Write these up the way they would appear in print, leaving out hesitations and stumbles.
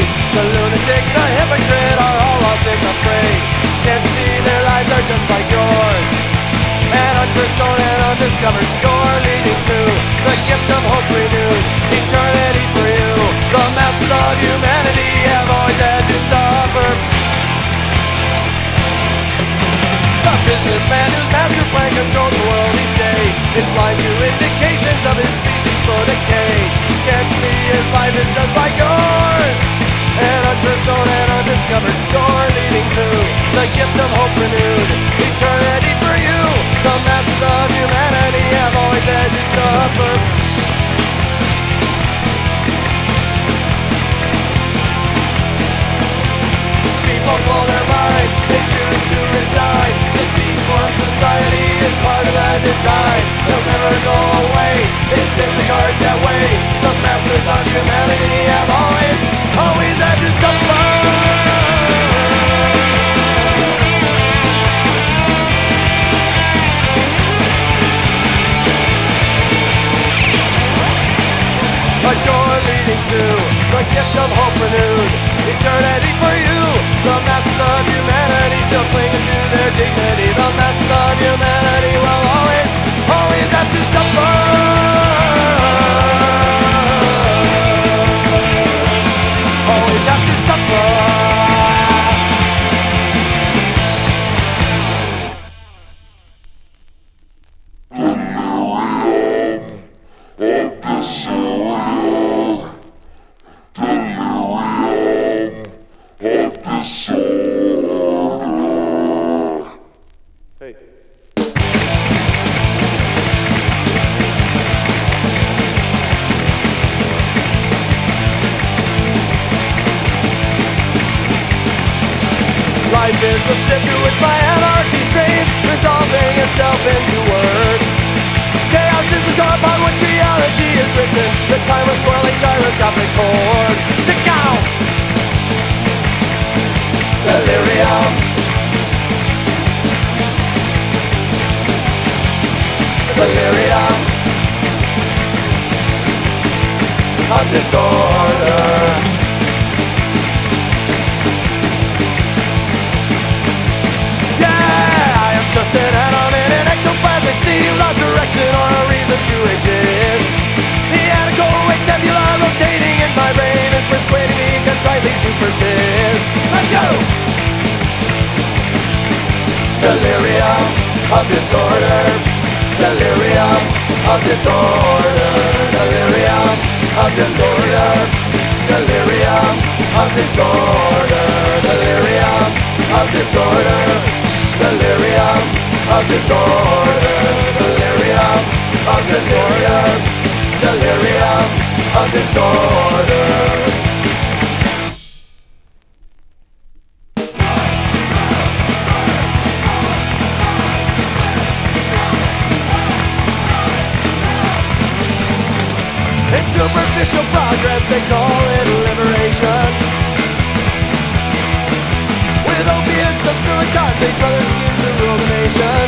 The lunatic, the hypocrite are all lost in the fray. Can't see their lives are just like yours, and unrestored and undiscovered. You're leading to the gift of hope renewed, eternity for you. The masses of humanity have always had to suffer. The businessman whose master plan controls the world each day is blind to indications of his species' slow decay. Can't see his life is just like yours, and unrestored and undiscovered. You're leading to the gift of hope renewed, eternity for you. The masses of humanity have always had to suffer. People blow their minds, they choose to resign. This deformed society is part of that design. They'll never go away, it's in the cards that way. The masses of humanity have always had to suffer. A door leading to the gift of hope renewed, eternity for you. The masses of humanity still clinging to their dignity. The masses of humanity will always have to suffer. Always have to suffer. Life is a sieve to which my anarchy strains, resolving itself into words. Chaos is the star upon which reality is written, the timeless swirling gyroscopic chord. Sick out! Delirium. Delirium of disorder. Just an atom in an ectoplasmic sea without direction or a reason to exist. The anechoic nebula rotating in my brain is persuading me contritely to persist. Let's go! Delirium of disorder. Delirium of disorder. Delirium of disorder. Delirium of disorder. Delirium of disorder. Delirium of disorder. Delirium of disorder. Delirium of disorder. In superficial progress they call it liberation. With opiates of silicon, big brother schemes to rule the nation.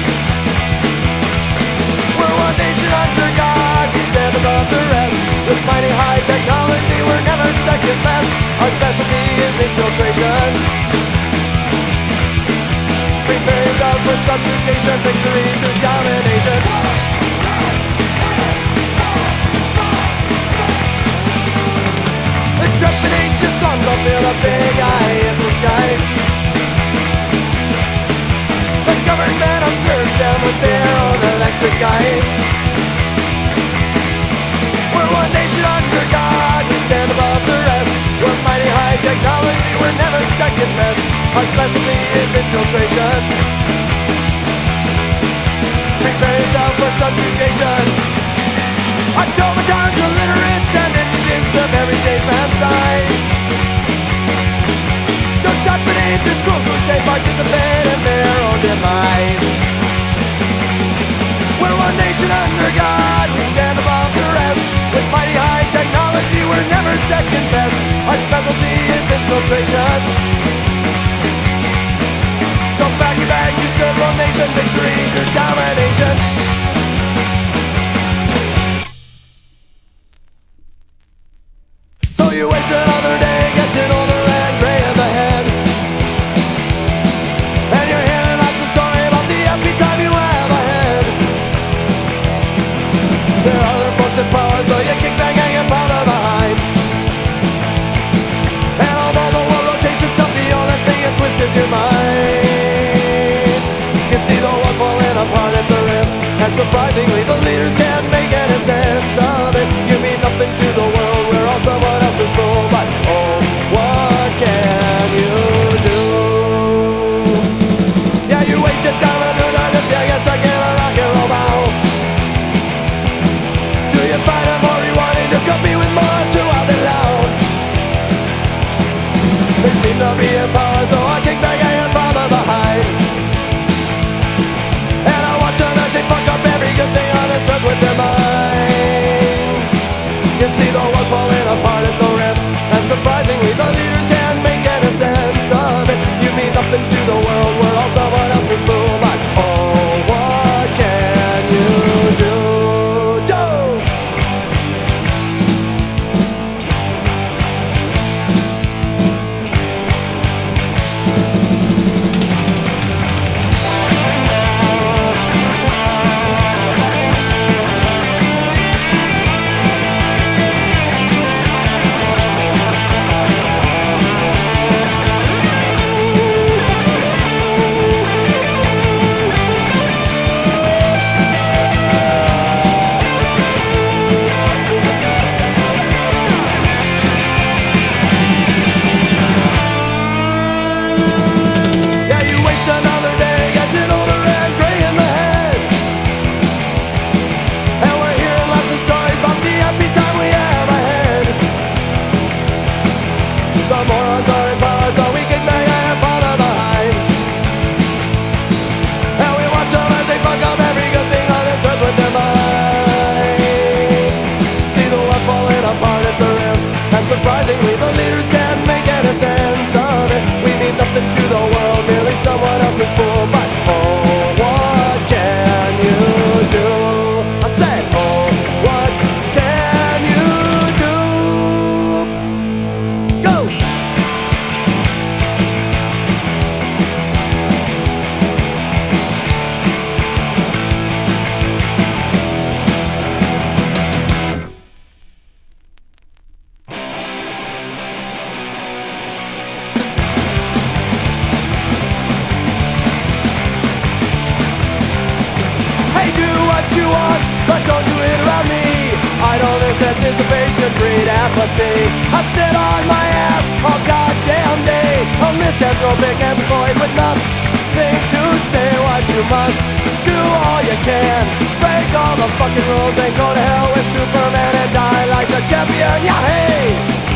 We're one nation under God, we stand above the rest. With mighty high technology, we're never second best. Our specialty is infiltration. Prepare yourselves for subjugation, victory through domination. The trepidatious bombs will fill a big eye in the sky. The government observes them with their own electric eye. We're one nation under God, we stand above the rest. We're mighty high technology, we're never second best. Our specialty is infiltration. Prepare yourself for subjugation. Automatons, illiterates, and indigents of every shape and size. Don't stop beneath this cruel crusade, participate in their own demise. We're one nation under God, we stand above the rest. With mighty high technology, we're never second best. Our specialty is infiltration. So pack your bags, you good old nation, victory through domination. So you waste another day, get to surprisingly, the leaders can't make any sense of it. You mean nothing to the world, we're all someone else's fool. But oh, what can you do? Yeah, you wasted time and do not if you get stuck in a rock and roll bound. Do you find it more rewarding to compete with Mars who are they loud? They seem to be in power, so I kick back and follow behind. And I watch them as they fuck up every good thing on this earth with their minds. You see the walls falling apart at the rifts, and surprisingly the leaders can't make any sense of it. You mean nothing to the world, we're all someone else's fool. But oh, what can you do? Joe! Surprisingly, the leaders can't make any sense of it. We mean nothing to the world, merely someone else's fool. But oh, what can you do? I said, oh, what can you do? Go! But don't do it around me. Idle this anticipation breed apathy. I sit on my ass all goddamn day, a misanthropic employed with nothing to say. What you must do all you can, break all the fucking rules and go to hell with Superman and die like a champion. Yeah, hey!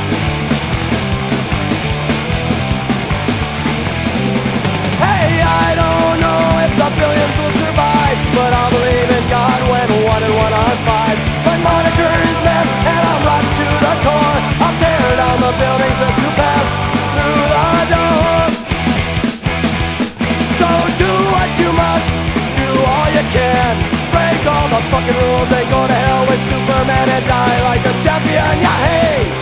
Hey, I don't know if the billions will survive, but I'll believe in God when 1 and 1 are 5. My moniker is meth and I'm rotten to the core. I'll tear down the buildings just to pass through the door. So do what you must, do all you can, break all the fucking rules and go to hell with Superman and die like a champion. Yeah, hey!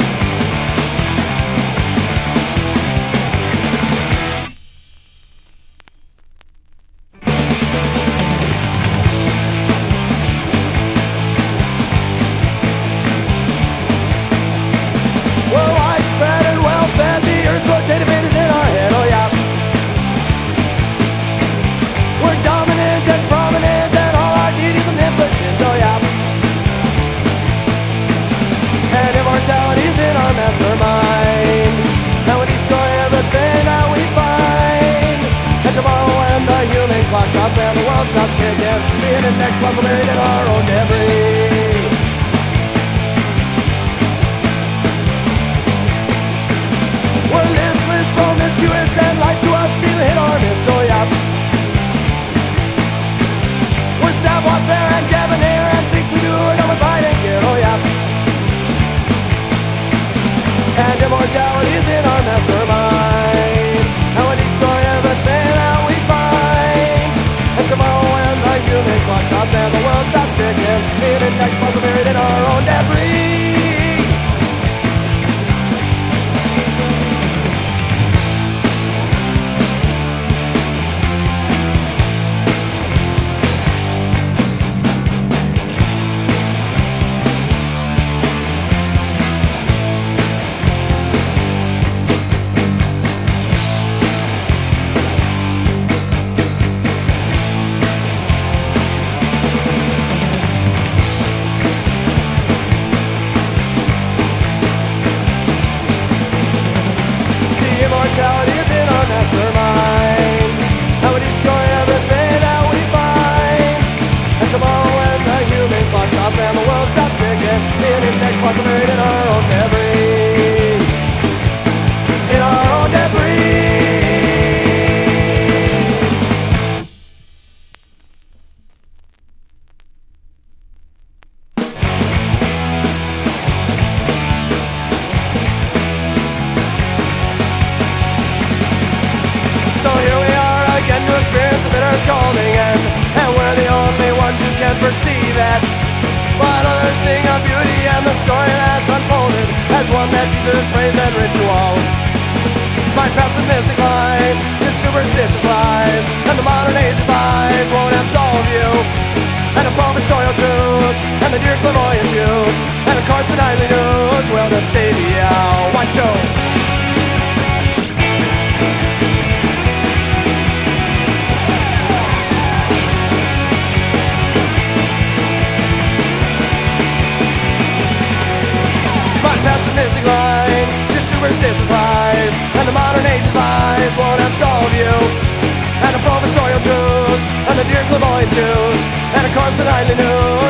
Mastermind, and we destroy everything that we find. And tomorrow when the human clock stops and the world stops ticking, me and the next muscle buried in our own debris. We're listless, promiscuous, and like to us see the hit or miss, so yeah. We're savoir-faire and debonair, and things we do are done with pride and care, oh yeah. And immortality is in our mastermind, and we destroy everything that we find. And tomorrow when the human clock stops and the world stops ticking, me and the next muscle buried in our own debris. mentality is in our mastermind, and we destroy everything that we find. And tomorrow when the human clock stops and the world stops ticking, an index parts are buried in our own debris, in our own debris. So here we are again to experience a bitter scalding end, and we're the only ones who can perceive it. But others sing of beauty and the story that's unfolded as one that uses praise and ritual. My pessimistic minds, the superstitious lies, and the modern age lies won't absolve you. And the professorial truth, and the dear clairvoyant youth, and of course the nightly news will deceive you. 1, 2. Pessimistic lines, your superstitious lies, and the modern age lies won't absolve you. And the professorial truth, and the dear clairvoyant truth, and of course the nightly news